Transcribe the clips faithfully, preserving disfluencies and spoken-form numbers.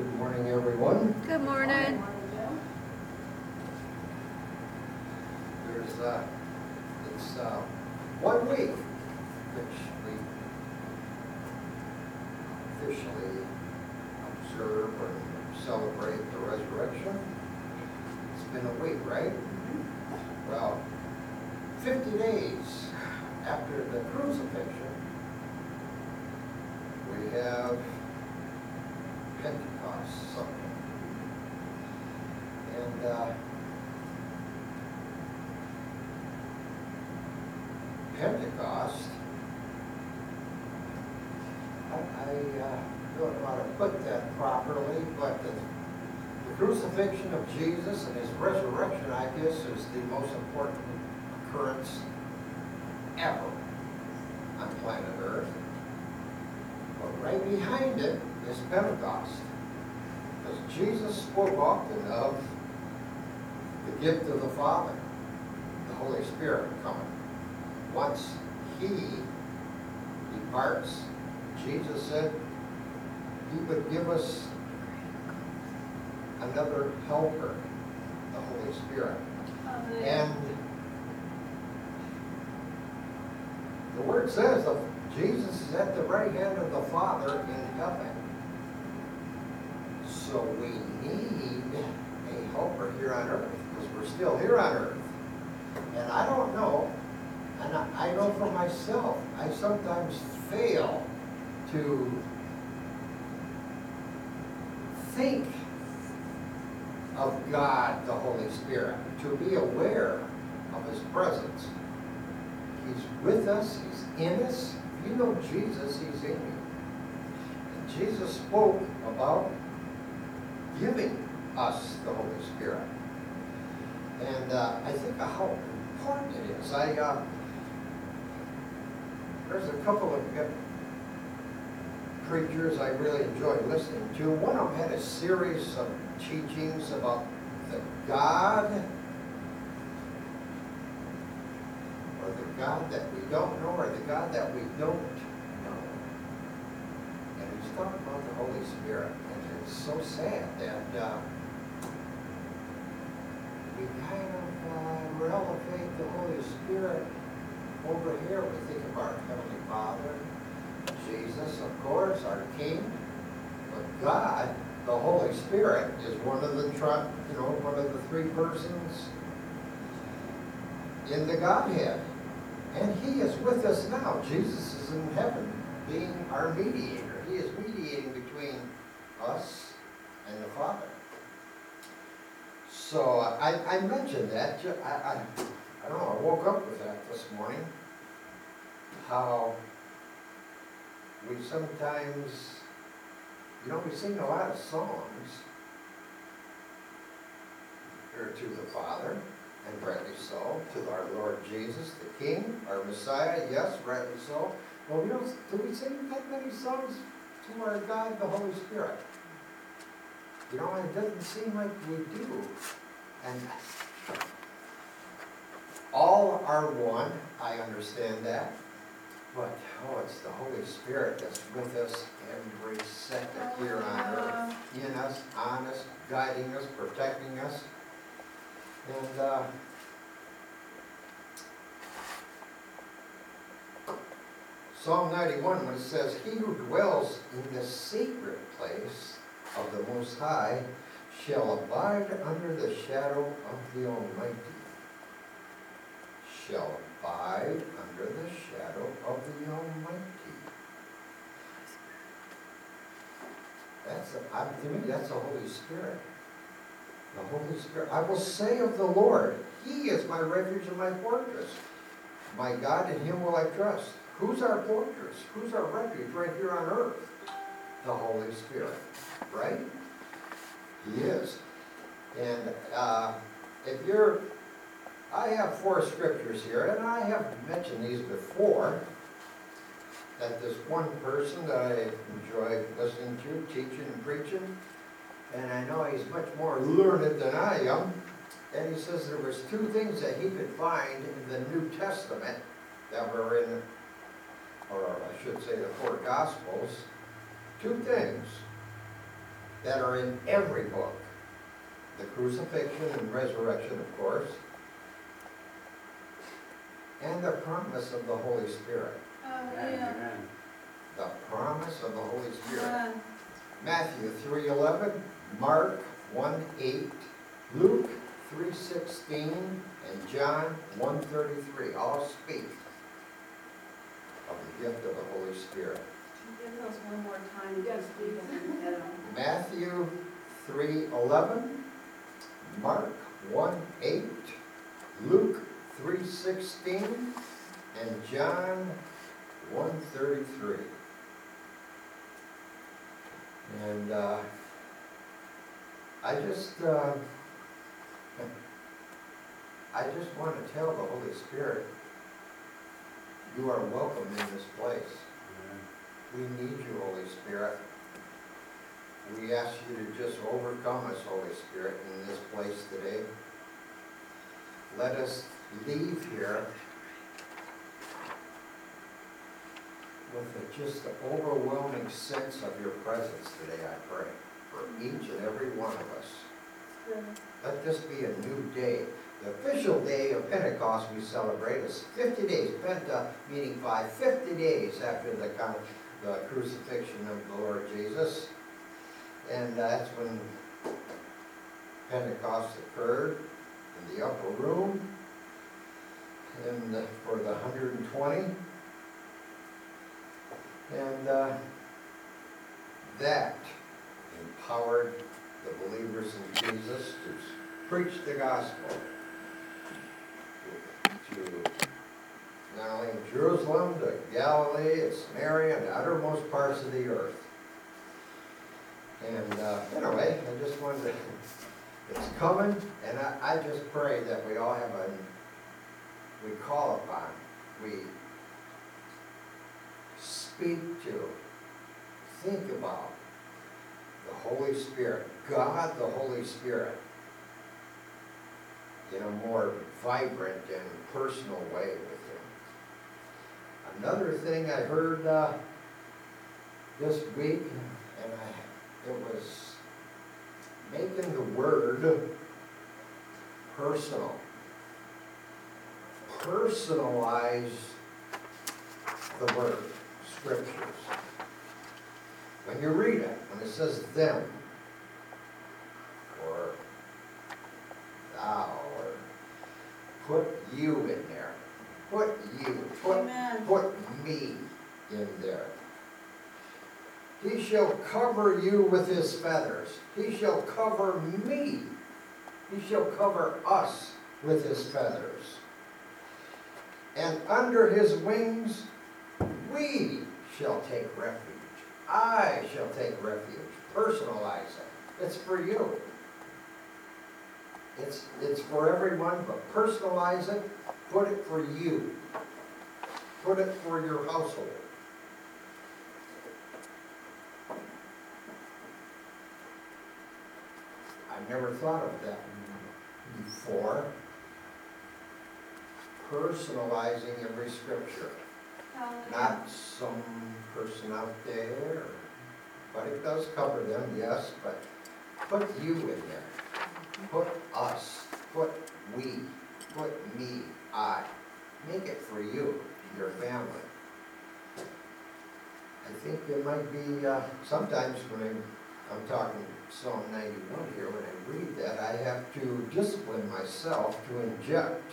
Good morning, everyone. Good morning. There's, uh, it's, uh, one week which we officially observe or celebrate the resurrection. It's been a week, right? Well, fifty days after the crucifixion, we have Pentecost Sunday. And, uh, Pentecost, I, I uh, don't know how to put that properly, but the, the crucifixion of Jesus and his resurrection, I guess, is the most important occurrence ever on planet Earth. But right behind it is Pentecost, because Jesus spoke often of the gift of the Father, the Holy Spirit coming. Once he departs, Jesus said he would give us another helper, the Holy Spirit. Amen. And the word says that Jesus is at the right hand of the Father in heaven. So we need a helper here on earth, because we're still here on earth. And I don't know, and I know for myself, I sometimes fail to think of God, the Holy Spirit, to be aware of his presence. He's with us, he's in us. If you know Jesus, he's in you. And Jesus spoke about giving us the Holy Spirit. And uh, I think of how important it is. I, uh, there's a couple of preachers I really enjoyed listening to. One of them had a series of teachings about the God, or the God that we don't know, or the God that we don't know. And he's talking about the Holy Spirit. And it's so sad that uh, we kind of uh, relegate the Holy Spirit over here. We think of our Heavenly Father, Jesus, of course, our King. But God, the Holy Spirit, is one of the, you know, one of the three persons in the Godhead. And he is with us now. Jesus is in heaven, being our mediator. He is mediating between us and the Father. So I, I mentioned that. I, I, I don't know, I woke up with that this morning. How we sometimes, you know, we sing a lot of songs here to the Father, and rightly so, to our Lord Jesus, the King, our Messiah, yes, rightly so. Well, we don't, do we sing that many songs to our God, the Holy Spirit? You know, it doesn't seem like we do. And all are one, I understand that. But, oh, it's the Holy Spirit that's with us every second here on earth, in us, on us, guiding us, protecting us. And uh, Psalm ninety-one, when it says, he who dwells in the secret place of the Most High shall abide under the shadow of the Almighty. Shall abide under the shadow of the Almighty. That's, a, I, to me, that's the Holy Spirit. The Holy Spirit. I will say of the Lord, he is my refuge and my fortress. My God, in him will I trust. Who's our fortress? Who's our refuge right here on earth? The Holy Spirit, right? He is. And uh, if you're, I have four scriptures here, and I have mentioned these before, that this one person that I enjoy listening to, teaching and preaching, and I know he's much more learned than I am, and he says there was two things that he could find in the New Testament that were in, or I should say the four Gospels, two things. that are in every book. The crucifixion and resurrection, of course, and the promise of the Holy Spirit. Oh, yeah. The promise of the Holy Spirit. Yeah. Matthew three eleven, Mark one eight, Luke three sixteen, and John one thirty-three all speak of the gift of the Holy Spirit. Give those one more time. Yes, please. Matthew three eleven, Mark one eight, Luke three sixteen, and John one thirty-three. And uh, I just, uh, I just want to tell the Holy Spirit, you are welcome in this place. We need you, Holy Spirit. We ask you to just overcome us, Holy Spirit, in this place today. Let us leave here with a just overwhelming sense of your presence today, I pray, for each and every one of us. Good. Let this be a new day. The official day of Pentecost we celebrate is fifty days, Penta meaning five, fifty days after the, con the crucifixion of the Lord Jesus. And that's when Pentecost occurred in the upper room and the, for the one hundred twenty. And uh, that empowered the believers in Jesus to preach the gospel to, to not only Jerusalem, to Galilee, and Samaria, and the uttermost parts of the earth. And uh, anyway, I just wanted to, it's coming, and I, I just pray that we all have a, we call upon, we speak to, think about the Holy Spirit, God the Holy Spirit, in a more vibrant and personal way with Him. Another thing I heard uh, this week, and I, it was making the word personal. Personalize the word. Scriptures. When you read it, when it says them, or thou, or put you in there, put you, put, Amen. put me in there. He shall cover you with his feathers. He shall cover me. He shall cover us with his feathers. And under his wings we shall take refuge. I shall take refuge. Personalize it. It's for you. It's, it's for everyone, but personalize it. Put it for you. Put it for your household. I've never thought of that before. Personalizing every scripture. Not some person out there, but it does cover them, yes, but put you in there. Put us, put we, put me, I. Make it for you, your family. I think it might be, uh, sometimes when I'm, I'm talking Psalm ninety-one here, when I read that, I have to discipline myself to inject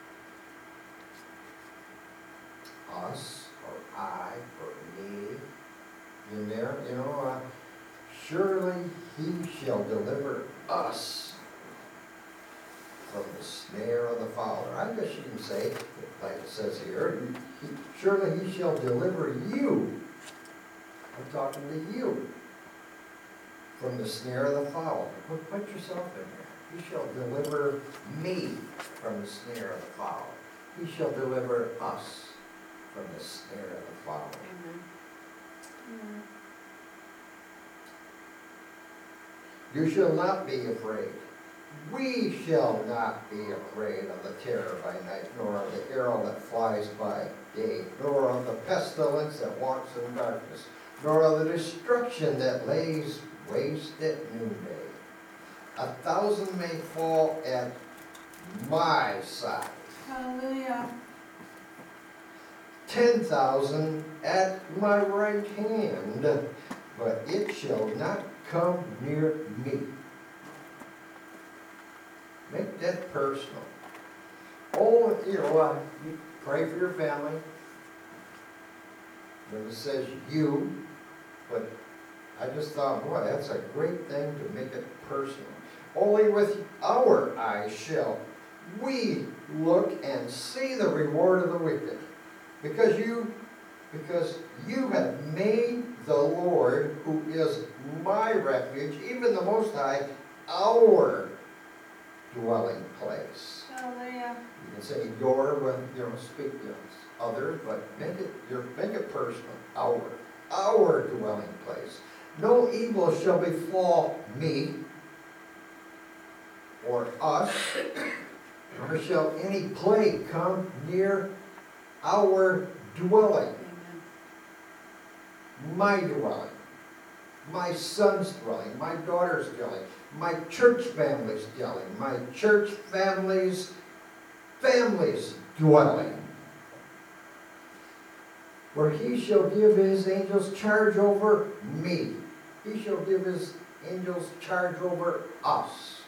us, or I, or me, in there, you know, uh, surely he shall deliver us from the snare of the fowler. I guess you can say, like it says here, he, surely he shall deliver you. I'm talking to you. From the snare of the fowler. Put, put yourself in there. He shall deliver me from the snare of the fowler. He shall deliver us from the snare of the fowler. Amen. Amen. You shall not be afraid. We shall not be afraid of the terror by night, nor of the arrow that flies by day, nor of the pestilence that walks in darkness, nor of the destruction that lays waste at noonday. A thousand may fall at my side, Hallelujah. ten thousand at my right hand, but it shall not come near me. Make that personal. Oh, you know, uh, you pray for your family. When it says you, but I just thought, boy, that's a great thing to make it personal. Only with our eyes shall we look and see the reward of the wicked. Because you, because you have made the Lord, who is my refuge, even the Most High, our dwelling place. Hallelujah. You can say your when you know speak to others, but make it your make it personal. Our, our dwelling place. No evil shall befall me or us, nor shall any plague come near our dwelling. Amen. My dwelling, my son's dwelling, my daughter's dwelling, my church family's dwelling, my church family's family's dwelling. For he shall give his angels charge over me. He shall give his angels charge over us,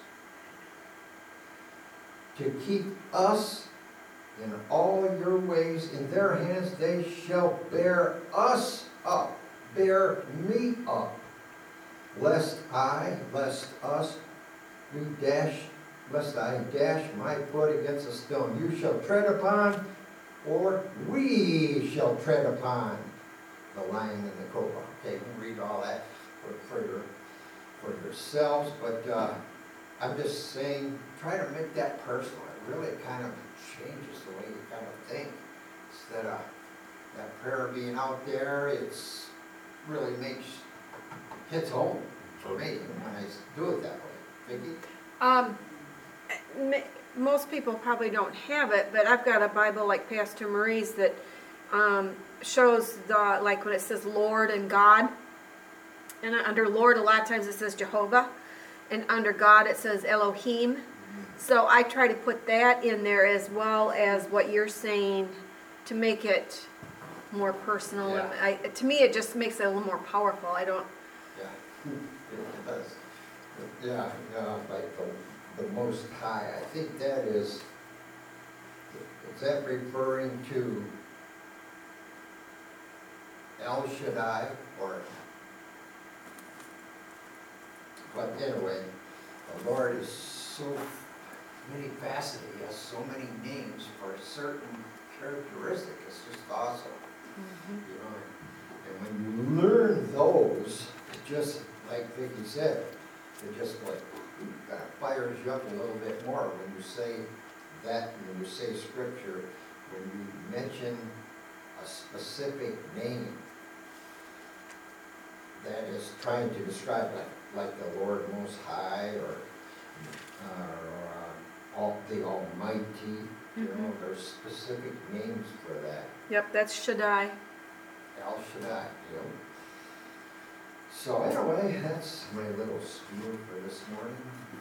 to keep us in all your ways. In their hands they shall bear us up, bear me up, lest I, lest us, we dash, lest I dash my foot against a stone. You shall tread upon, or we shall tread upon the lion and the cobra. Okay, you can read all that for, for, your, for yourselves, but uh, I'm just saying, try to make that personal. It really kind of changes the way you kind of think. Instead of that prayer being out there, it's really makes, hits home for me when I do it that way. Vicki? Um, m- most people probably don't have it, but I've got a Bible like Pastor Marie's that um, shows the, like when it says Lord and God. And under Lord, a lot of times it says Jehovah. And under God, it says Elohim. So I try to put that in there as well as what you're saying to make it more personal. Yeah. And I, to me, it just makes it a little more powerful. I don't. Yeah, it does. Yeah, yeah, like the, the Most High. I think that is, is that referring to El Shaddai or, but anyway, the Lord is so many faceted. He has so many names for a certain characteristic. It's just awesome. You know, and when you learn those, it just like Vicki said, it just like kind of fires you up a little bit more when you say that, when you say scripture, when you mention a specific name that is trying to describe like, like the Lord Most High or, or uh, all, the Almighty. You know, there's specific names for that. Yep, that's Shaddai. El Shaddai, you know. So anyway, that's my little spiel for this morning.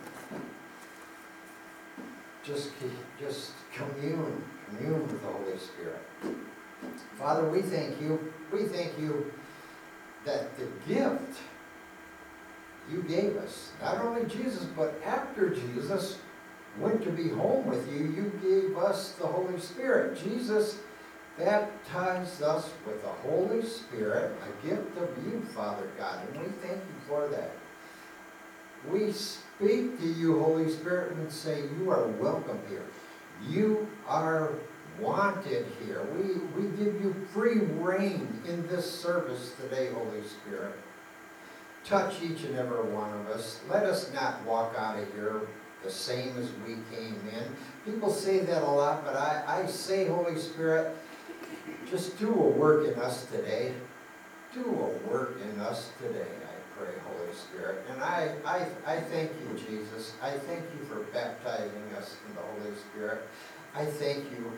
Just, just commune, commune with the Holy Spirit. Father, we thank you. We thank you that the gift you gave us, not only Jesus, but after Jesus went to be home with you, you gave us the Holy Spirit. Jesus baptized us with the Holy Spirit, a gift of you, Father God, and we thank you for that. We speak to you, Holy Spirit, and say you are welcome here. You are wanted here. We, we give you free reign in this service today, Holy Spirit. Touch each and every one of us. Let us not walk out of here the same as we came in. People say that a lot, but I, I say, Holy Spirit, just do a work in us today. Do a work in us today, I pray, Holy Spirit. And I, I, I thank you, Jesus. I thank you for baptizing us in the Holy Spirit. I thank you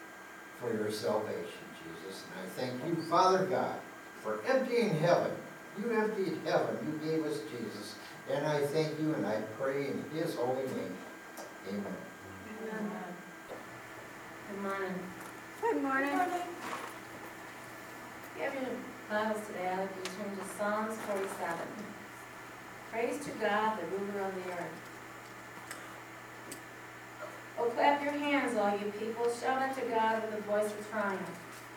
for your salvation, Jesus. And I thank you, Father God, for emptying heaven You emptied heaven, you gave us Jesus. And I thank you and I pray in his holy name. Amen. Amen. Good morning. Good morning. If you have your Bibles today, I'd like you to turn to Psalms forty-seven. Praise to God, the ruler of the earth. Oh, clap your hands, all you people. Shout unto God with a voice of triumph.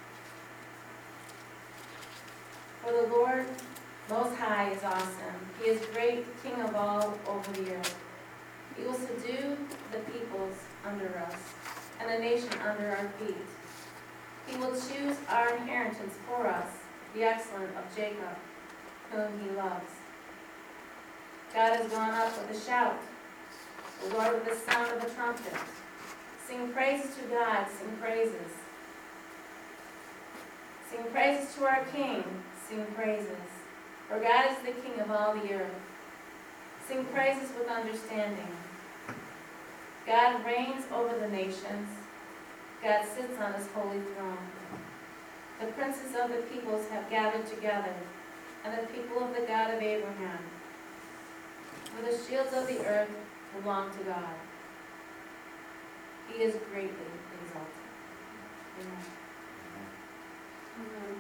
For the Lord Most High is awesome. He is great, King of all over the earth. He will subdue the peoples under us, and the nation under our feet. He will choose our inheritance for us, the excellent of Jacob, whom he loves. God has gone up with a shout, the Lord with the sound of a trumpet. Sing praises to God, sing praises. Sing praises to our King, sing praises. For God is the King of all the earth. Sing praises with understanding. God reigns over the nations. God sits on his holy throne. The princes of the peoples have gathered together, and the people of the God of Abraham. For the shields of the earth belong to God. He is greatly exalted. Amen. Amen.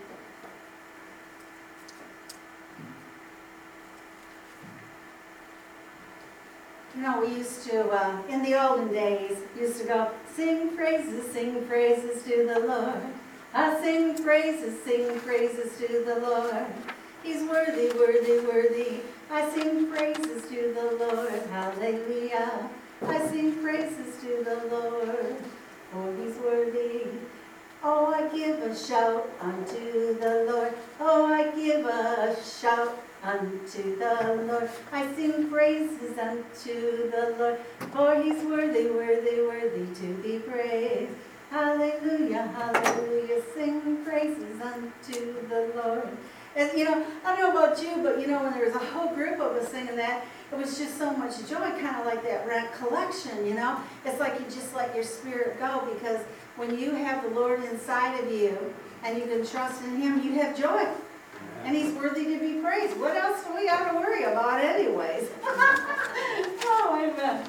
You know, we used to, uh, in the olden days, used to go, sing praises, sing praises to the Lord. I sing praises, sing praises to the Lord. He's worthy, worthy, worthy. I sing praises to the Lord. Hallelujah. I sing praises to the Lord, for he's worthy. Oh, I give a shout unto the Lord. Oh, I give a shout unto the Lord. I sing praises unto the Lord, for he's worthy, worthy, worthy to be praised. Hallelujah, hallelujah, sing praises unto the Lord. And you know, I don't know about you, but you know, when there was a whole group of us singing that, it was just so much joy, kind of like that rent collection, you know? It's like you just let your spirit go, because when you have the Lord inside of you and you can trust in him, you have joy. And he's worthy to be praised. What else do we got to worry about anyways? Oh, amen.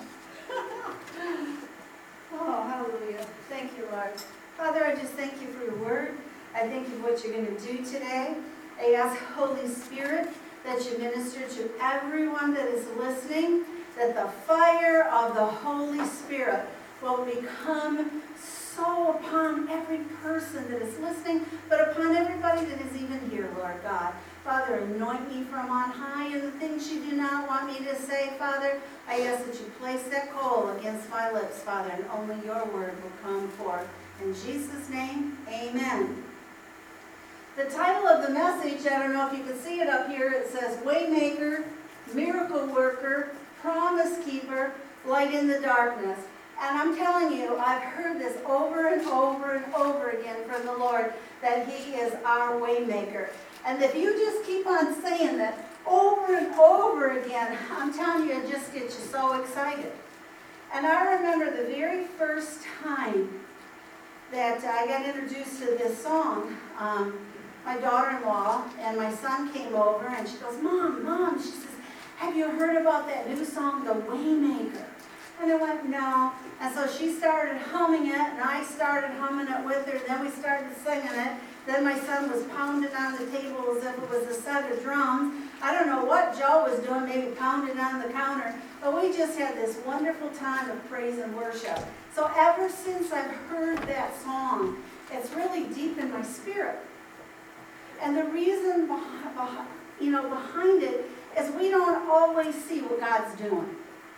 Oh, hallelujah. Thank you, Lord. Father, I just thank you for your word. I thank you for what you're going to do today. I ask, Holy Spirit, that you minister to everyone that is listening, that the fire of the Holy Spirit will become so upon every person that is listening, but upon everybody that is even here, Lord God. Father, anoint me from on high, and the things you do not want me to say, Father, I ask that you place that coal against my lips, Father, and only your word will come forth. In Jesus' name, amen. The title of the message, I don't know if you can see it up here, it says, Waymaker, Miracle Worker, Promise Keeper, Light in the Darkness. And I'm telling you, I've heard this over and over and over again from the Lord, that he is our way maker. And if you just keep on saying that over and over again, I'm telling you, it just gets you so excited. And I remember the very first time that I got introduced to this song, um, my daughter-in-law and my son came over, and she goes, Mom, Mom, she says, have you heard about that new song, The Waymaker? And I went, no. And so she started humming it, and I started humming it with her. Then we started singing it. Then my son was pounding on the table as if it was a set of drums. I don't know what Joe was doing, maybe pounding on the counter. But we just had this wonderful time of praise and worship. So ever since I've heard that song, it's really deep in my spirit. And the reason behind, you know, behind it is we don't always see what God's doing.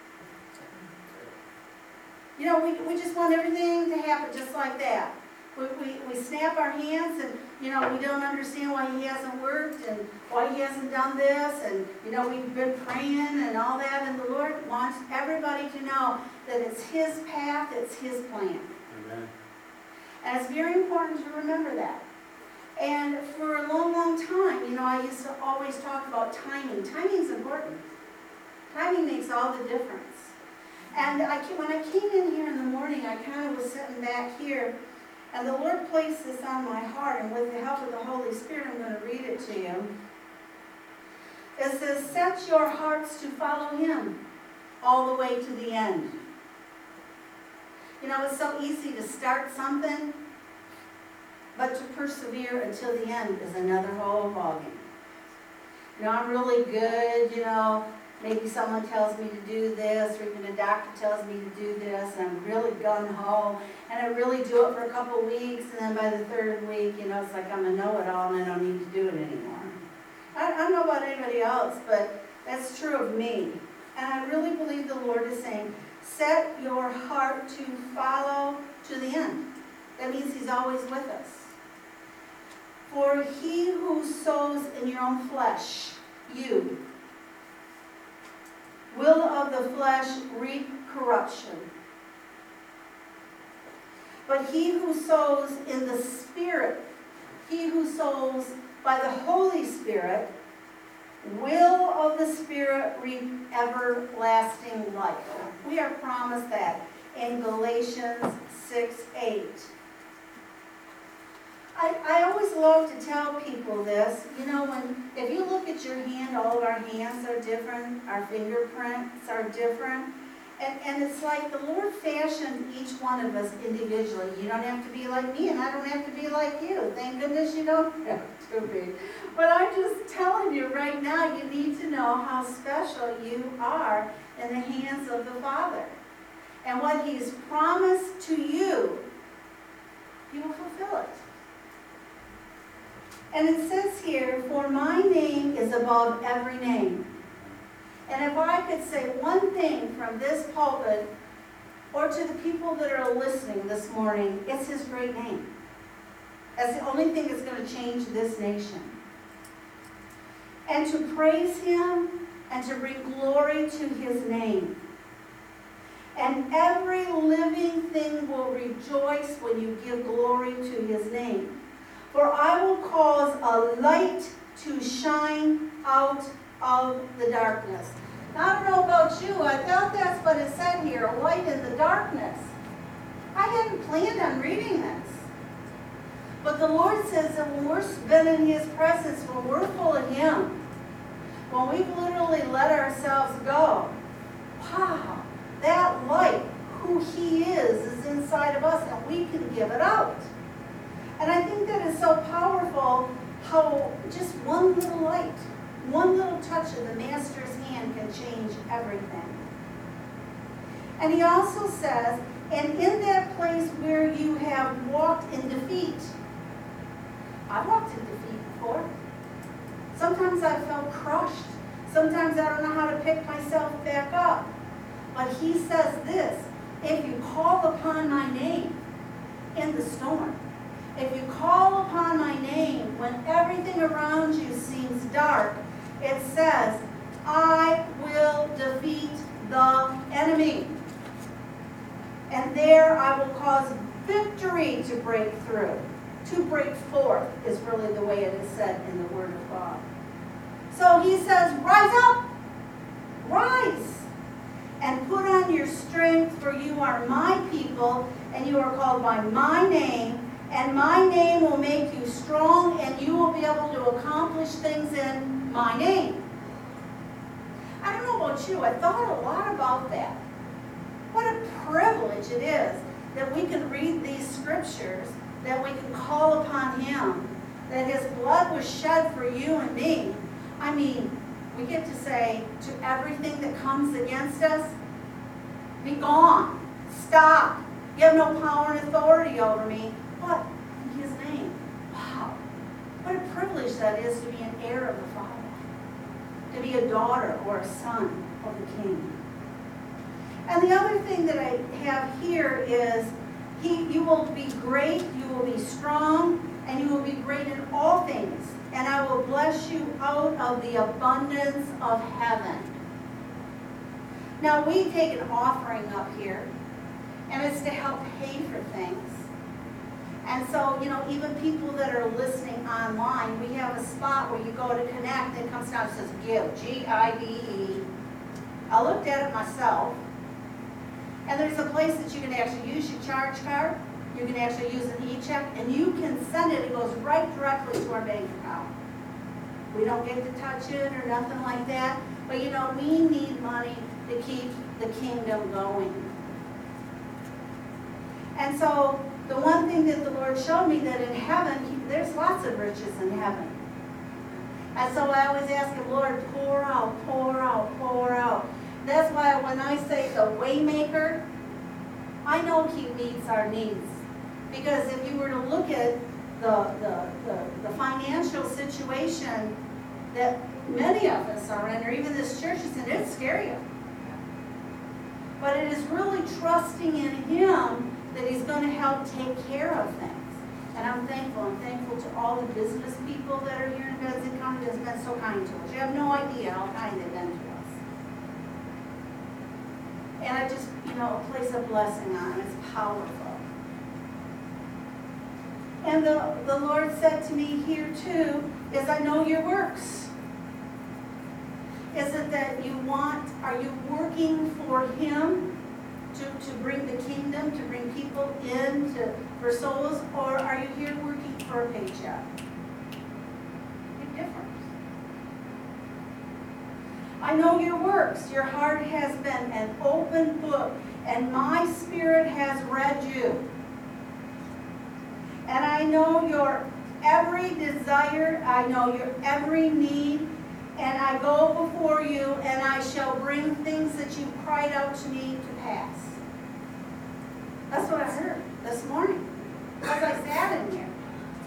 You know, we, we just want everything to happen just like that. We, we, we snap our hands and, you know, we don't understand why he hasn't worked and why he hasn't done this. And, you know, we've been praying and all that. And the Lord wants everybody to know that it's his path, it's his plan. Amen. And it's very important to remember that. And for a long, long time, you know, I used to always talk about timing. Timing's important. Timing makes all the difference. And I, when I came in here in the morning, I kind of was sitting back here, and the Lord placed this on my heart, and with the help of the Holy Spirit, I'm going to read it to you. It says, set your hearts to follow him all the way to the end. You know, it's so easy to start something, but to persevere until the end is another whole ballgame. You know, I'm really good, you know, maybe someone tells me to do this, or even a doctor tells me to do this, and I'm really gung-ho, and I really do it for a couple weeks, and then by the third week, you know, it's like I'm a know-it-all and I don't need to do it anymore. I, I don't know about anybody else, but that's true of me. And I really believe the Lord is saying, set your heart to follow to the end. That means he's always with us. For he who sows in your own flesh, you, will of the flesh reap corruption. But he who sows in the Spirit, he who sows by the Holy Spirit, will of the Spirit reap everlasting life. We are promised that in Galatians six eight. I, I always love to tell people this. You know, when if you look at your hand, all of our hands are different, our fingerprints are different. And, and it's like the Lord fashioned each one of us individually. You don't have to be like me, and I don't have to be like you. Thank goodness you don't have to be. But I'm just telling you right now, you need to know how special you are in the hands of the Father. And what he's promised to you, he will fulfill it. And it says here, for my name is above every name. And if I could say one thing from this pulpit, or to the people that are listening this morning, it's his great name. That's the only thing that's going to change this nation. And to praise him and to bring glory to his name. And every living thing will rejoice when you give glory to his name. For I will cause a light to shine out of the darkness. Now, I don't know about you, I thought that's what it said here, a light in the darkness. I hadn't planned on reading this. But the Lord says that when we're been in his presence, when we're full of him, when we've literally let ourselves go, wow, that light, who he is, is inside of us, and we can give it out. And I think that is so powerful, how just one little light, one little touch of the Master's hand can change everything. And he also says, and in that place where you have walked in defeat. I've walked in defeat before. Sometimes I felt crushed. Sometimes I don't know how to pick myself back up. But he says this, if you call upon my name in the storm, if you call upon my name when everything around you seems dark, it says, I will defeat the enemy. And there I will cause victory to break through. To break forth is really the way it is said in the Word of God. So he says, rise up, rise, and put on your strength, for you are my people, and you are called by my name, and my name will make you strong, and you will be able to accomplish things in my name. I don't know about you, I thought a lot about that. What a privilege it is that we can read these scriptures, that we can call upon him, that his blood was shed for you and me. I mean, we get to say to everything that comes against us, be gone, stop, you have no power and authority over me. What? In his name. Wow. What a privilege that is to be an heir of the Father, to be a daughter or a son of the King. And the other thing that I have here is, he, you will be great, you will be strong, and you will be great in all things. And I will bless you out of the abundance of heaven. Now, we take an offering up here, and it's to help pay for things. And so, you know, even people that are listening online, we have a spot where you go to connect, and it comes down and says give, G I V E. I looked at it myself. And there's a place that you can actually use your charge card. You can actually use an e-check, and you can send it. It goes right directly to our bank account. We don't get to touch it or nothing like that. But you know, we need money to keep the kingdom going. And so, the one thing that the Lord showed me that in heaven, he, there's lots of riches in heaven. And so I always ask him, Lord, pour out, pour out, pour out. That's why when I say the waymaker, I know he meets our needs. Because if you were to look at the, the, the, the financial situation that many of us are in, or even this church is in, it's scary. But it is really trusting in him that he's going to help take care of things. And I'm thankful. I'm thankful to all the business people that are here in Benson County that's been so kind to us. You have no idea how kind they've been to us. And I just, you know, place a blessing on it. It's powerful. And the, the Lord said to me here too, is I know your works. Is it that you want, are you working for him to, to bring the kingdom, to bring people in to, for souls, or are you here working for a paycheck? Big difference. I know your works. Your heart has been an open book, and my spirit has read you. And I know your every desire, I know your every need, and I go before you, and I shall bring things that you cried out to me to pass. That's what I heard this morning as I sat in here.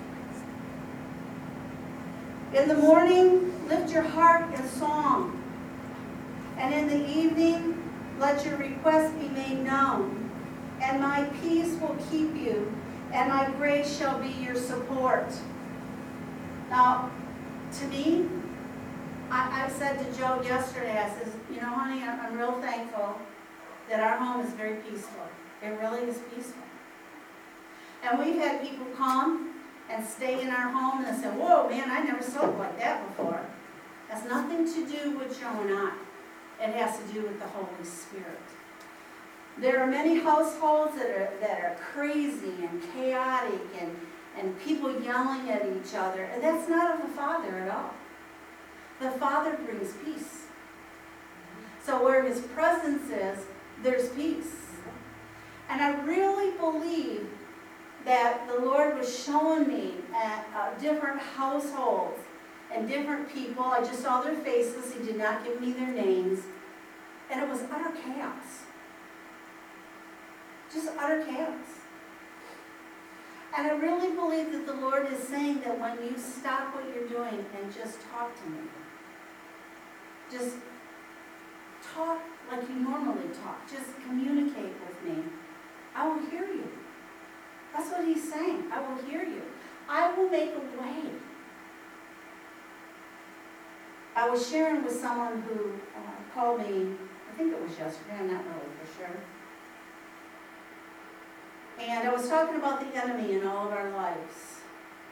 In the morning, lift your heart in song. And in the evening, let your request be made known. And my peace will keep you, and my grace shall be your support. Now, to me, I, I said to Joe yesterday, I said, you know, honey, I'm, I'm real thankful that our home is very peaceful. It really is peaceful. And we've had people come and stay in our home and they say, whoa, man, I never slept like that before. It has nothing to do with Joe and I. It has to do with the Holy Spirit. There are many households that are, that are crazy and chaotic and, and people yelling at each other. And that's not of the Father at all. The Father brings peace. So where his presence is, there's peace. And I really believe that the Lord was showing me at uh, different households and different people. I just saw their faces. He did not give me their names. And it was utter chaos. Just utter chaos. And I really believe that the Lord is saying that when you stop what you're doing and just talk to me, just talk like you normally talk, just communicate with me, I will hear you. That's what he's saying. I will hear you. I will make a way. I was sharing with someone who uh, called me, I think it was yesterday, I'm not really for sure. And I was talking about the enemy in all of our lives.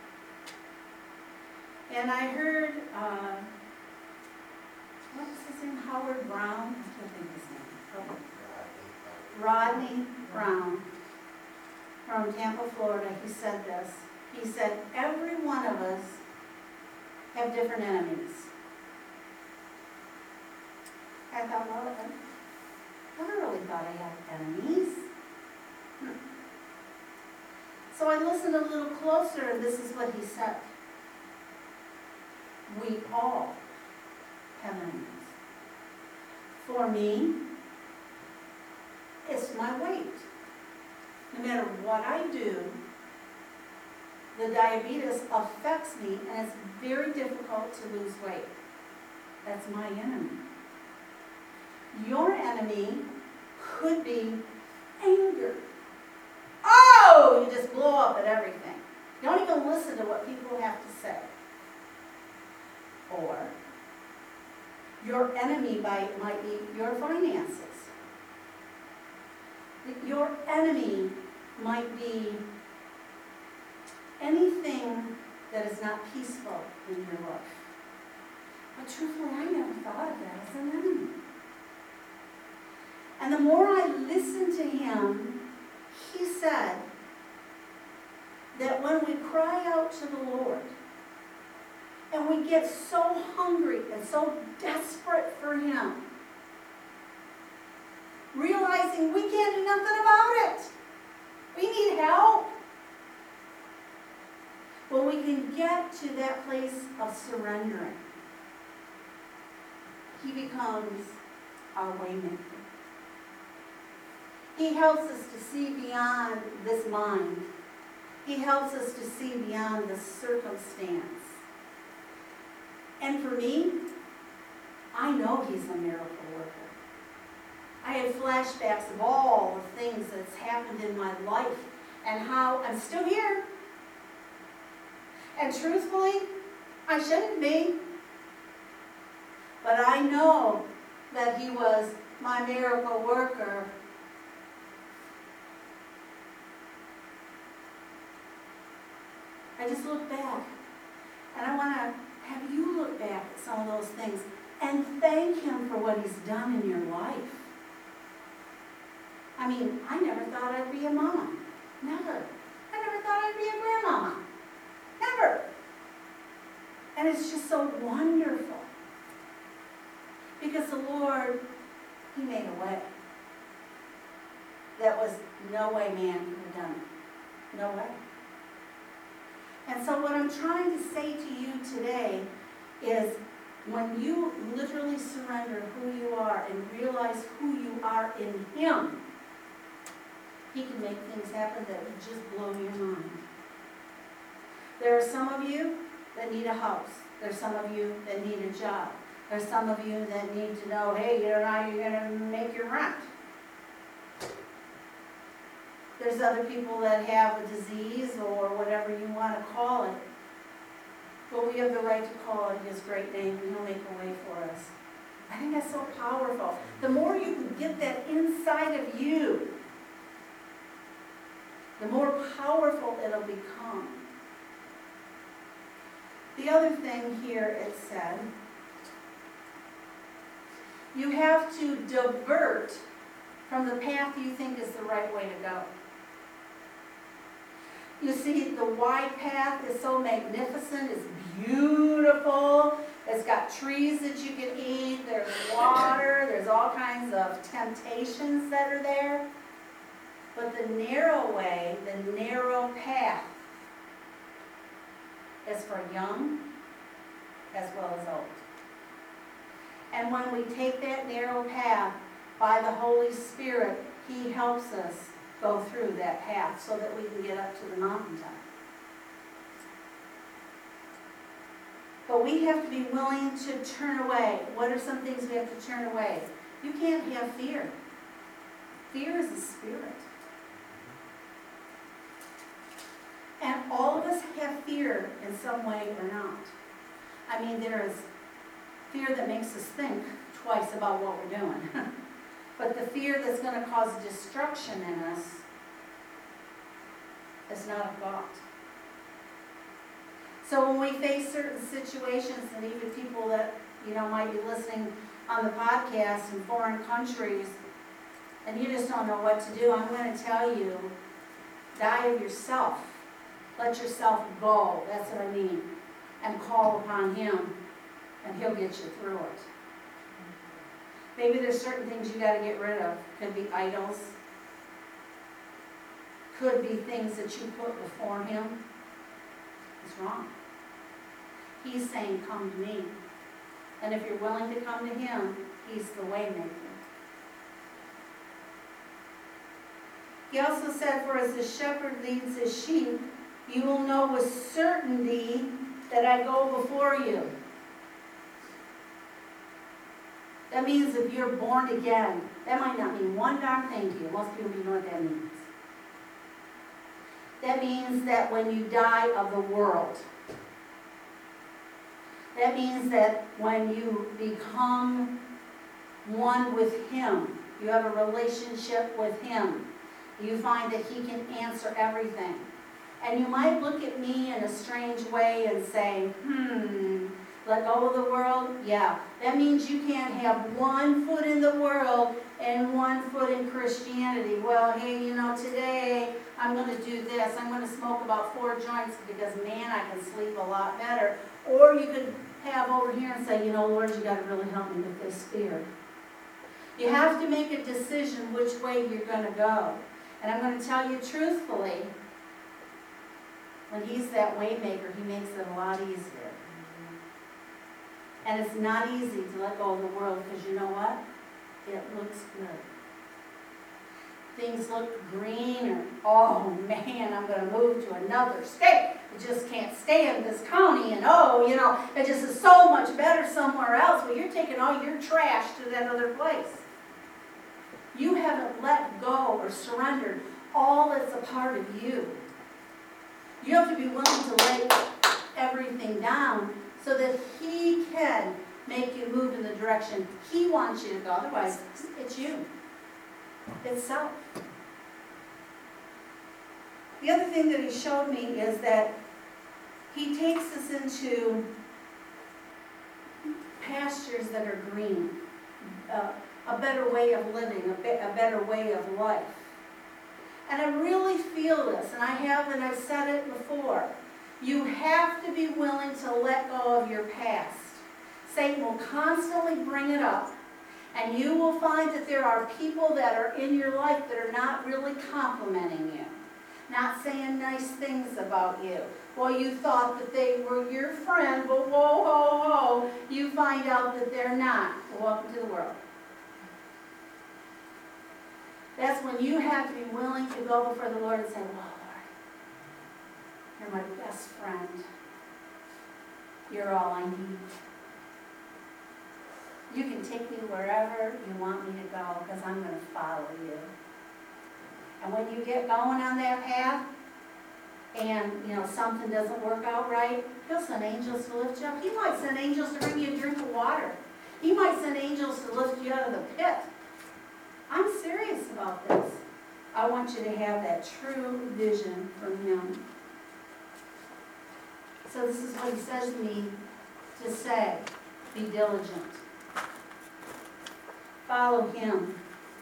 And I heard, uh, what's his name? Howard Brown? I can't think of his name. Oh. Rodney Brown from Tampa, Florida. He said this. He said, every one of us have different enemies. I thought, well, I never really thought I had enemies. Hmm. So I listened a little closer, and this is what he said. We all have enemies. For me, it's my weight. No matter what I do, the diabetes affects me, and it's very difficult to lose weight. That's my enemy. Your enemy could be anger. Oh, you just blow up at everything. You don't even listen to what people have to say. Or your enemy might, might be your finances. Your enemy might be anything that is not peaceful in your life. But truthfully, I never thought of that as an enemy. And the more I listened to him, he said that when we cry out to the Lord, And we get so hungry and so desperate for Him, realizing we can't do nothing about it. We need help. When we can get to that place of surrendering, He becomes our waymaker. He helps us to see beyond this mind. He helps us to see beyond the circumstance. And for me, I know He's a miracle worker. I have flashbacks of all the things that's happened in my life and how I'm still here. And truthfully, I shouldn't be. But I know that He was my miracle worker. I just look back, and I want to have you look back at some of those things and thank Him for what He's done in your life. I mean, I never thought I'd be a mama. Never. I never thought I'd be a grandmama. Never. And it's just so wonderful. Because the Lord, He made a way. That was no way man could have done it. No way. And so what I'm trying to say to you today is when you literally surrender who you are and realize who you are in Him, He can make things happen that would just blow your mind. There are some of you that need a house. There's some of you that need a job. There's some of you that need to know, hey, you know how you're going to make your rent. There's other people that have a disease or whatever you want to call it. But we have the right to call it His great name, and He'll make a way for us. I think that's so powerful. The more you can get that inside of you, the more powerful it'll become. The other thing here it said, you have to divert from the path you think is the right way to go. You see, the wide path is so magnificent, it's beautiful, it's got trees that you can eat, there's water, there's all kinds of temptations that are there. But the narrow way, the narrow path, is for young as well as old. And when we take that narrow path by the Holy Spirit, He helps us go through that path so that we can get up to the mountaintop. But we have to be willing to turn away. What are some things we have to turn away? You can't have fear. Fear is a spirit. And all of us have fear in some way or not. I mean, there is fear that makes us think twice about what we're doing. But the fear that's going to cause destruction in us is not of God. So when we face certain situations, and even people that, you know, might be listening on the podcast in foreign countries, and you just don't know what to do, I'm going to tell you, die of yourself. Let yourself go, that's what I mean. And call upon Him, and He'll get you through it. Maybe there's certain things you got to get rid of. Could be idols. Could be things that you put before Him. It's wrong. He's saying, come to me. And if you're willing to come to Him, He's the way maker. He also said, for as the shepherd leads his sheep, you will know with certainty that I go before you. That means if you're born again, that might not mean one darn thing to you. Most people don't know what that means. That means that when you die of the world, that means that when you become one with Him, you have a relationship with Him, you find that He can answer everything. And you might look at me in a strange way and say, hmm, Let go of the world? Yeah. That means you can't have one foot in the world and one foot in Christianity. Well, hey, you know, today I'm going to do this. I'm going to smoke about four joints because, man, I can sleep a lot better. Or you could have over here and say, you know, Lord, you got to really help me with this fear. You have to make a decision which way you're going to go. And I'm going to tell you truthfully, when He's that way maker, He makes it a lot easier. And it's not easy to let go of the world because you know what? It looks good. Things look greener. Oh man, I'm going to move to another state. I just can't stay in this county. And oh, you know, it just is so much better somewhere else. Well, you're taking all your trash to that other place. You haven't let go or surrendered all that's a part of you. You have to be willing to lay everything down so that He can make you move in the direction He wants you to go. Otherwise, it's you. It's self. The other thing that He showed me is that He takes us into pastures that are green, uh, a better way of living, a, be- a better way of life. And I really feel this, and I have, and I've said it before. You have to be willing to let go of your past. Satan will constantly bring it up, and you will find that there are people that are in your life that are not really complimenting you, not saying nice things about you. Well, you thought that they were your friend, but whoa, ho, ho, you find out that they're not. Well, welcome to the world. That's when you have to be willing to go before the Lord and say, well, Lord, you're my best friend. You're all I need. You can take me wherever you want me to go because I'm going to follow you. And when you get going on that path and, you know, something doesn't work out right, He'll send angels to lift you up. He might send angels to bring you a drink of water. He might send angels to lift you out of the pit. I'm serious about this. I want you to have that true vision from Him. So this is what He says to me to say. Be diligent. Follow Him.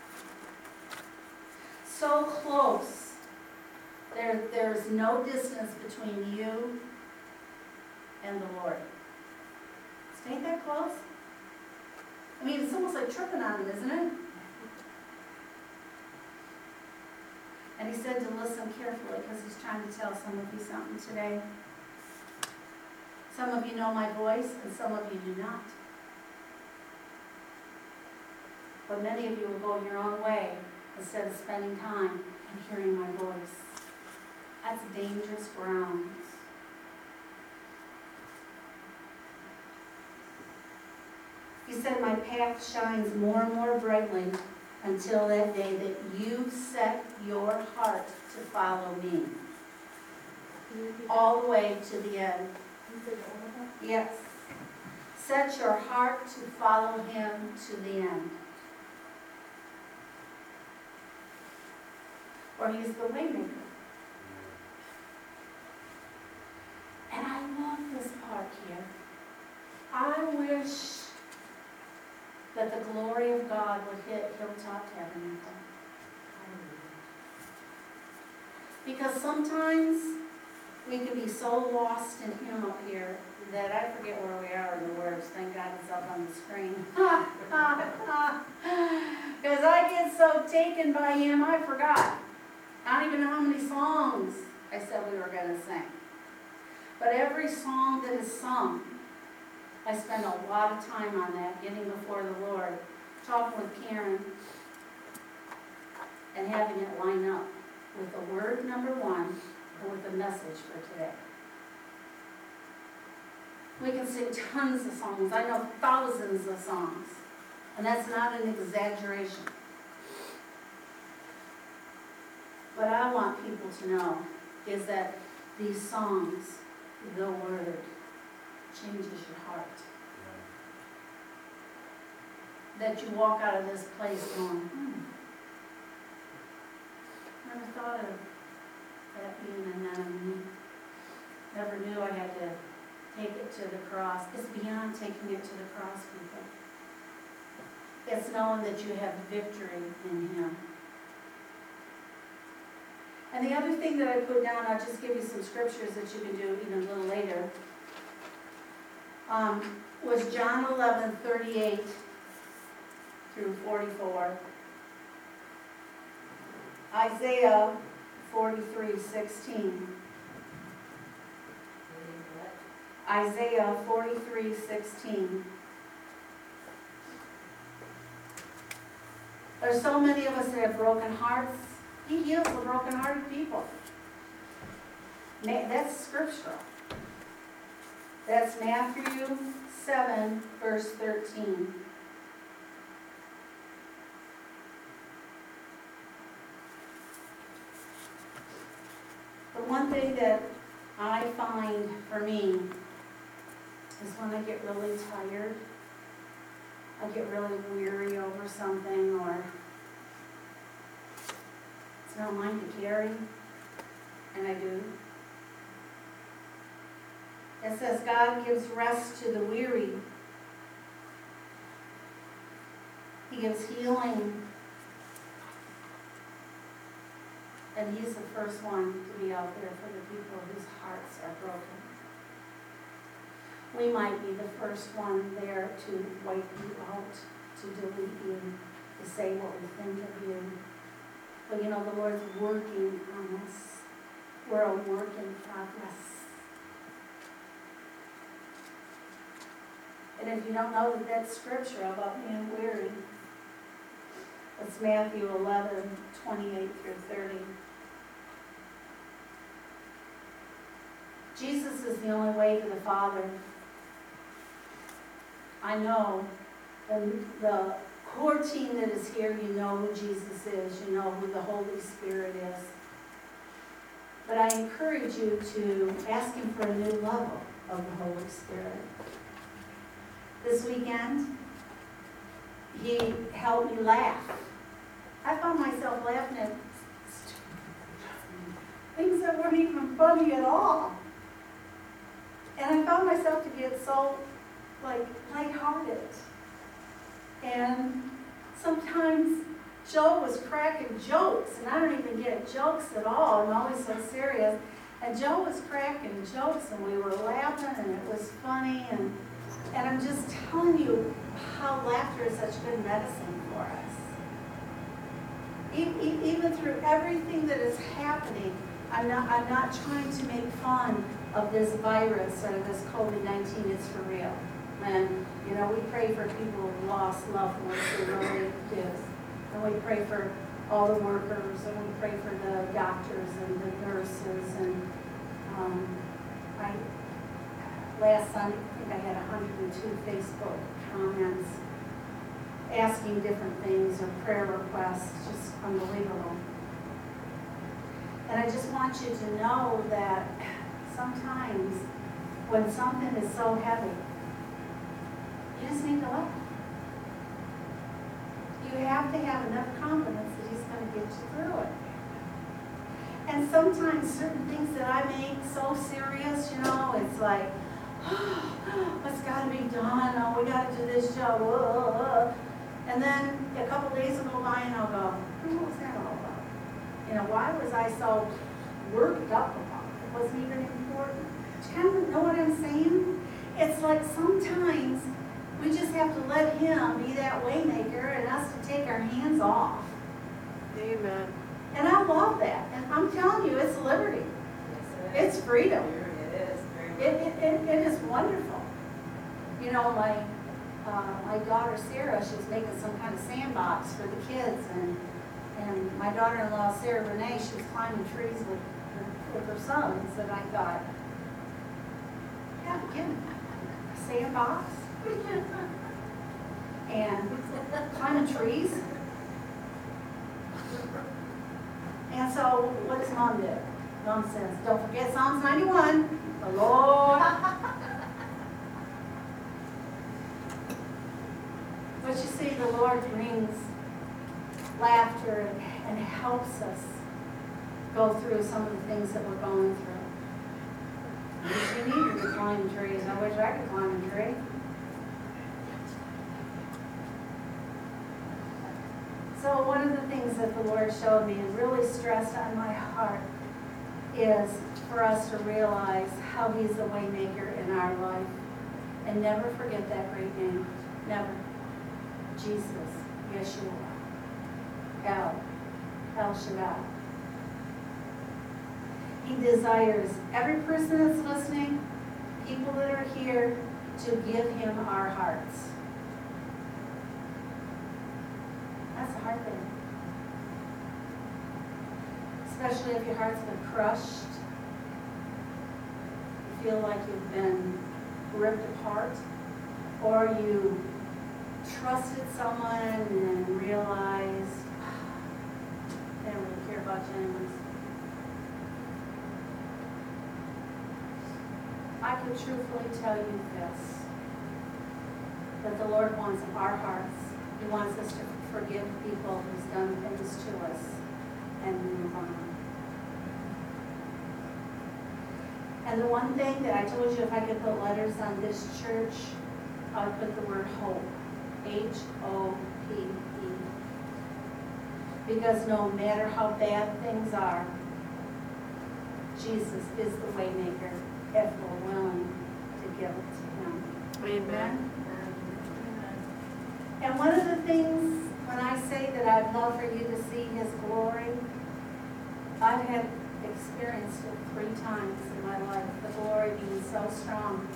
So close. There, there's no distance between you and the Lord. Stay that close? I mean, it's almost like tripping on Him, isn't it? And He said to listen carefully because He's trying to tell some of you something today. Some of you know my voice and some of you do not. But many of you will go your own way instead of spending time and hearing my voice. That's dangerous ground. He said, my path shines more and more brightly until that day that you set your heart to follow me. All the way to the end. Yes. Set your heart to follow Him to the end. Or He's the waymaker. And I love this part here. I wish that the glory of God would hit Hilltop Tabernacle. Because sometimes we can be so lost in Him up here that I forget where we are in the words. Thank God it's up on the screen. Because I get so taken by Him, I forgot. I don't even know how many songs I said we were going to sing. But every song that is sung, I spend a lot of time on that, getting before the Lord, talking with Karen, and having it line up with the word number one or with the message for today. We can sing tons of songs. I know thousands of songs. And that's not an exaggeration. What I want people to know is that these songs, the word, changes your heart. That you walk out of this place going, hmm, never thought of that being an enemy. Never knew I had to take it to the cross. It's beyond taking it to the cross, people. It's knowing that you have victory in Him. And the other thing that I put down, I'll just give you some scriptures that you can do even a little later, um, was John eleven, thirty-eight through forty-four. Isaiah forty-three, sixteen. Isaiah forty-three, sixteen. There's so many of us that have broken hearts. He heals the broken-hearted people. Ma- That's scriptural. That's Matthew seven, verse thirteen. The one thing that I find for me is when I get really tired, I get really weary over something, or it's not mine to carry, and I do. It says God gives rest to the weary. He gives healing. And He's the first one to be out there for the people whose hearts are broken. We might be the first one there to wipe you out, to delete you, to say what we think of you. But you know, the Lord's working on us. We're a work in progress. And if you don't know that that's scripture about being weary, it's Matthew eleven, twenty-eight through thirty. Jesus is the only way to the Father. I know the, the core team that is here, you know who Jesus is, you know who the Holy Spirit is. But I encourage you to ask Him for a new level of the Holy Spirit. This weekend, He helped me laugh. I found myself laughing at things that weren't even funny at all. And I found myself to get so, like, lighthearted. And sometimes Joe was cracking jokes, and I don't even get jokes at all. I'm always so serious. And Joe was cracking jokes, and we were laughing, and it was funny. And, and I'm just telling you how laughter is such good medicine for us. E- e- even through everything that is happening, I'm not, I'm not trying to make fun of this virus or this COVID nineteen. It's for real. And, you know, we pray for people who lost loved ones who really is. And we pray for all the workers, and we pray for the doctors and the nurses. And um, I, last Sunday, I think I had one hundred two Facebook comments asking different things or prayer requests, just unbelievable. And I just want you to know that sometimes when something is so heavy, you just need to laugh. You have to have enough confidence that He's going to get you through it. And sometimes certain things that I make so serious, you know, it's like, oh, what's got to be done? Oh, we got to do this job. Whoa, whoa, whoa. And then a couple days will go by and I'll go, what was that all about? You know, why was I so worked up about it? It wasn't even important. Do you kind of know what I'm saying? It's like sometimes we just have to let Him be that way maker and us to take our hands off. Amen. And I love that. And I'm telling you, it's liberty. It's freedom. It is. It, it, it, it is wonderful. You know, my uh, my daughter Sarah, she's making some kind of sandbox for the kids, and and my daughter-in-law Sarah Renee, she was climbing trees with her, with her sons, and I thought, yeah, again, a sandbox, and climbing trees. And so, what does Mom do? Mom says, don't forget Psalms ninety-one, the Lord. But you see, the Lord brings laughter and, and helps us go through some of the things that we're going through. What you need is climb trees. I wish I could climb a tree. So one of the things that the Lord showed me and really stressed on my heart is for us to realize how He's the way maker in our life. And never forget that great name. Never. Jesus, Yeshua, El, El Shaddai. He desires every person that's listening, people that are here, to give Him our hearts. That's a hard thing. Especially if your heart's been crushed. You feel like you've been ripped apart. Or you trusted someone and realized they don't really care about you anyways. I can truthfully tell you this, that the Lord wants our hearts. He wants us to forgive people who's done things to us and move on. And the one thing that I told you, if I could put letters on this church, I would put the word hope. H O P E. Because no matter how bad things are, Jesus is the way maker if we're willing to give it to Him. Amen. And one of the things, when I say that I'd love for you to see His glory, I've had experienced it three times in my life, the glory being so strong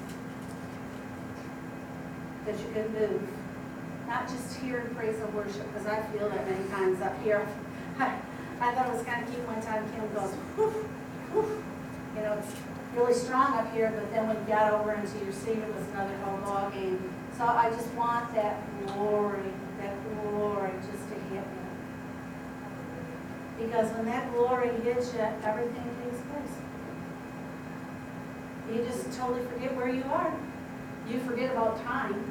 that you could move. Not just hear and praise and worship, because I feel that many times up here. I, I thought it was kind of cute one time, Kim goes, whoof, whoof. You know, it's really strong up here, but then when you got over into your seat, it was another whole ball game. So I just want that glory, that glory just to hit you. Because when that glory hits you, everything takes place. You just totally forget where you are. You forget about time.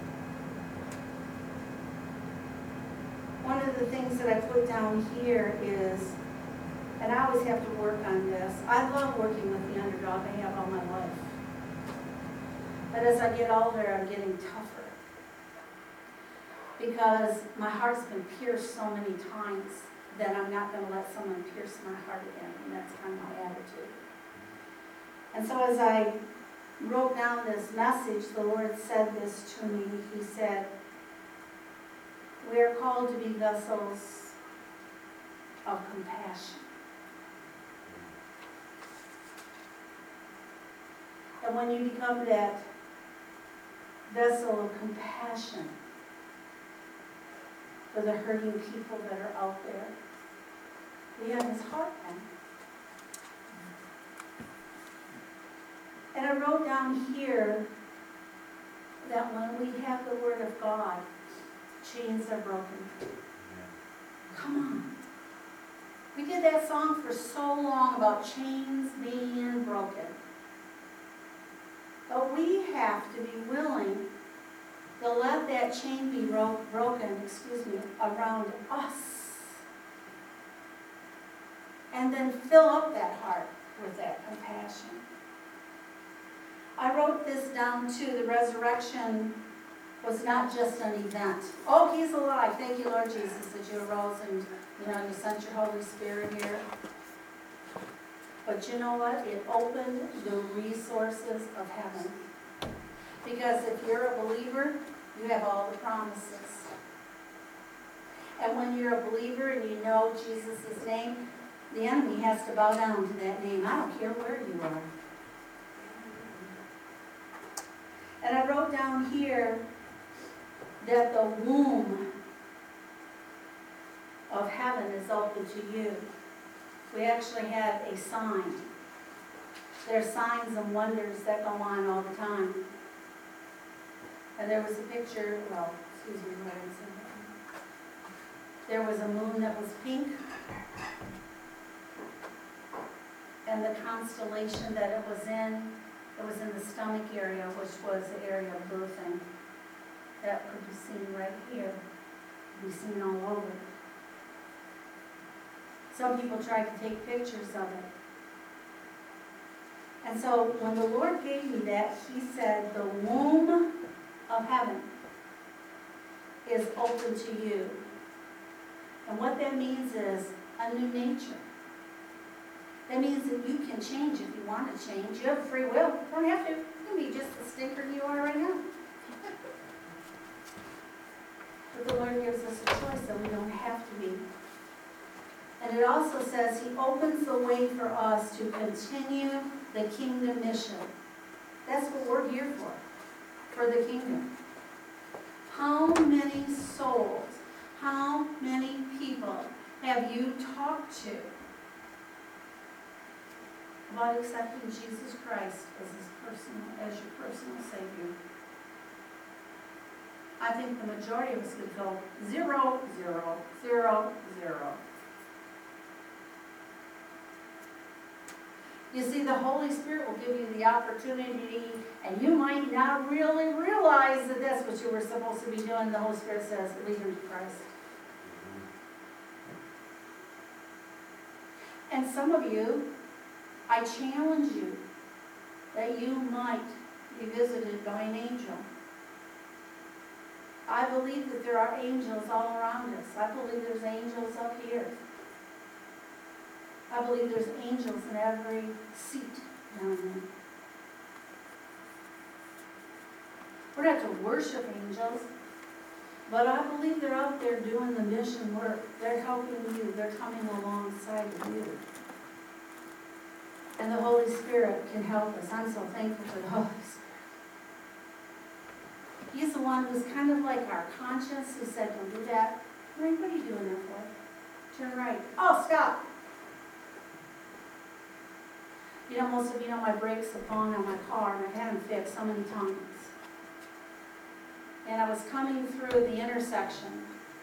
One of the things that I put down here is, and I always have to work on this, I love working with the underdog. I have all my life. But as I get older, I'm getting tougher. Because my heart's been pierced so many times that I'm not going to let someone pierce my heart again. And that's kind of my attitude. And so as I wrote down this message, the Lord said this to me. He said, we are called to be vessels of compassion. And when you become that vessel of compassion for the hurting people that are out there, we have His heart then. And I wrote down here that when we have the Word of God, chains are broken. Come on. We did that song for so long about chains being broken. But we have to be willing to let that chain be ro- broken, excuse me, around us. And then fill up that heart with that compassion. I wrote this down too. The resurrection was not just an event. Oh, He's alive. Thank you, Lord Jesus, that you arose and, you know, you sent your Holy Spirit here. But you know what? It opened the resources of heaven. Because if you're a believer, you have all the promises. And when you're a believer and you know Jesus' name, the enemy has to bow down to that name. I don't care where you are. And I wrote down here that the womb of heaven is open to you. We actually have a sign. There are signs and wonders that go on all the time. And there was a picture, well, excuse me, what I said. There was a moon that was pink. And the constellation that it was in, it was in the stomach area, which was the area of birthing. That could be seen right here. Could be seen all over. Some people tried to take pictures of it. And so when the Lord gave me that, he said, the womb of heaven is open to you. And what that means is a new nature. That means that you can change if you want to change. You have free will. You don't have to. You can be just the stinker you are right now. But the Lord gives us a choice that we don't have to be. And it also says he opens the way for us to continue the kingdom mission. That's what we're here for, for the kingdom. How many souls, how many people have you talked to about accepting Jesus Christ as his personal, as your personal Savior? I think the majority of us would go zero, zero, zero, zero. You see, the Holy Spirit will give you the opportunity, and you might not really realize that that's what you were supposed to be doing. The Holy Spirit says, lead them to Christ. And some of you, I challenge you that you might be visited by an angel. I believe that there are angels all around us. I believe there's angels up here. I believe there's angels in every seat down there. We're not to worship angels, but I believe they're out there doing the mission work. They're helping you. They're coming alongside of you. And the Holy Spirit can help us. I'm so thankful for the Holy Spirit. He's the one who's kind of like our conscience, who said, don't do that. Ray, what are you doing that for? Turn right. Oh, stop. You know, most of you know my brakes have gone on my car, and I've had them fixed so many times. And I was coming through the intersection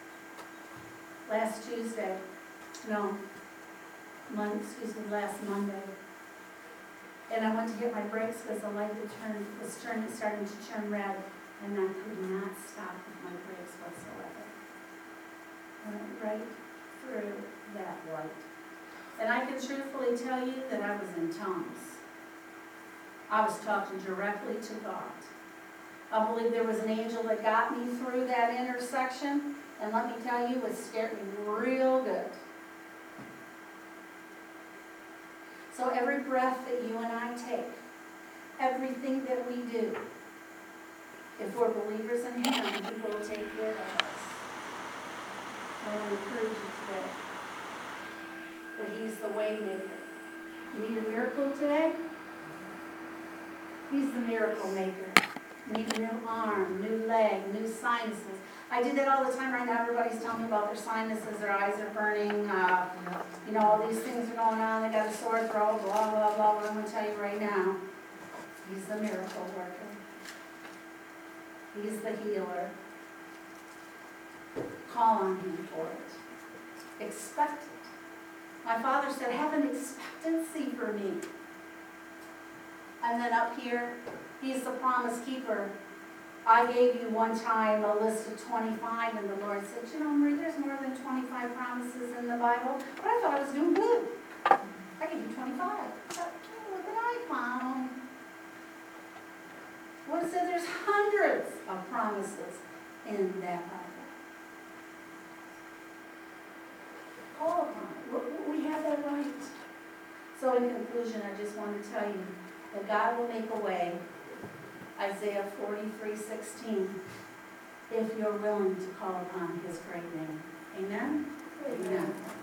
last Tuesday. No, Monday, excuse me, last Monday. And I went to hit my brakes because the light had turned, was turning, starting to turn red, and I could not stop with my brakes whatsoever. I went right through that light. And I can truthfully tell you that I was in tongues. I was talking directly to God. I believe there was an angel that got me through that intersection, and let me tell you, it scared me real good. So every breath that you and I take, everything that we do, if we're believers in Him, He will take care of us. I want to encourage you today that He's the way maker. You need a miracle today? He's the miracle maker. You need a new arm, new leg, new sinuses. I do that all the time right now. Everybody's telling me about their sinuses, their eyes are burning, uh, you know, all these things are going on. They got a sore throat, blah, blah, blah. What I'm going to tell you right now, He's the miracle worker. He's the healer. Call on Him for it. Expect it. My Father said, have an expectancy for me. And then up here, He's the promise keeper. I gave you one time a list of twenty-five, and the Lord said, you know, Marie, there's more than twenty-five promises in the Bible, but I thought I was doing good. I gave you twenty-five. But look what I found. Lord said there's hundreds of promises in that Bible. Call upon it. We have that right. So in conclusion, I just want to tell you that God will make a way. Isaiah forty-three sixteen, if you're willing to call upon His great name. Amen? Amen. Amen.